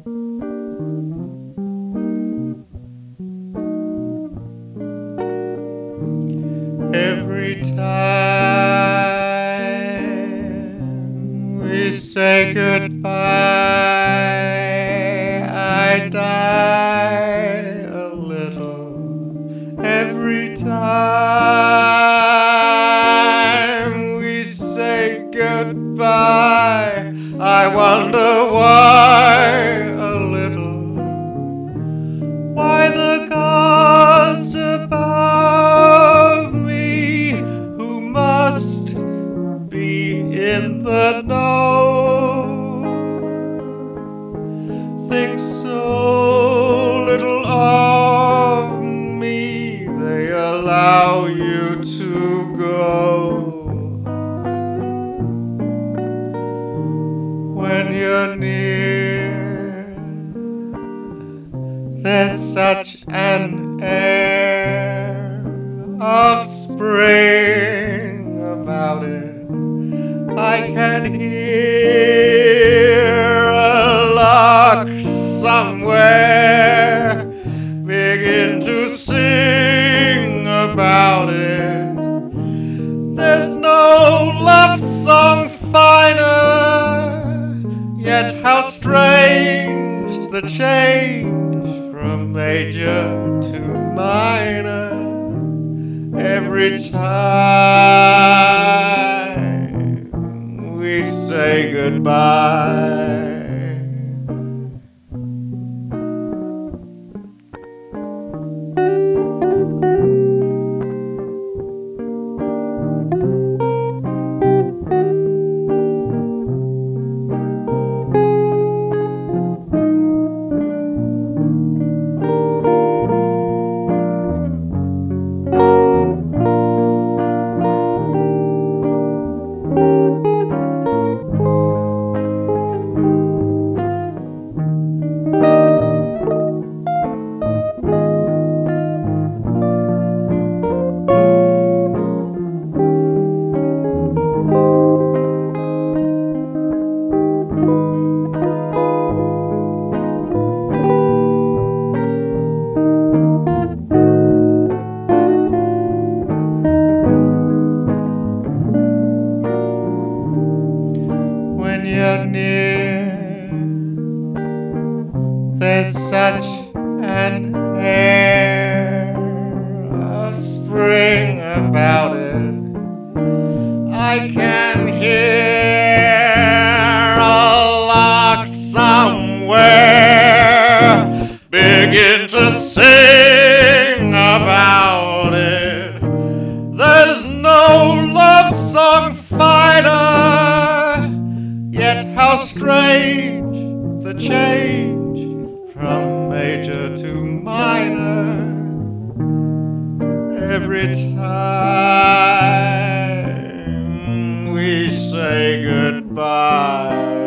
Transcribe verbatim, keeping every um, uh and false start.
Every time we say goodbye, I die a little. Every time we say goodbye, I wonder why a little. Why the gods above me, who must be in the know, think so little of me, they allow you to go. When you're near, there's such an air of spring about it. I can hear a lark somewhere begin to sing about it. There's no love song finer, yet how strange the change from major to minor. Every time we say goodbye. When you're near, there's such an air of spring about it. I can hear a lark somewhere begin to sing about it. There's no love song finer, yet how strange the change from major to minor. Every time we say goodbye.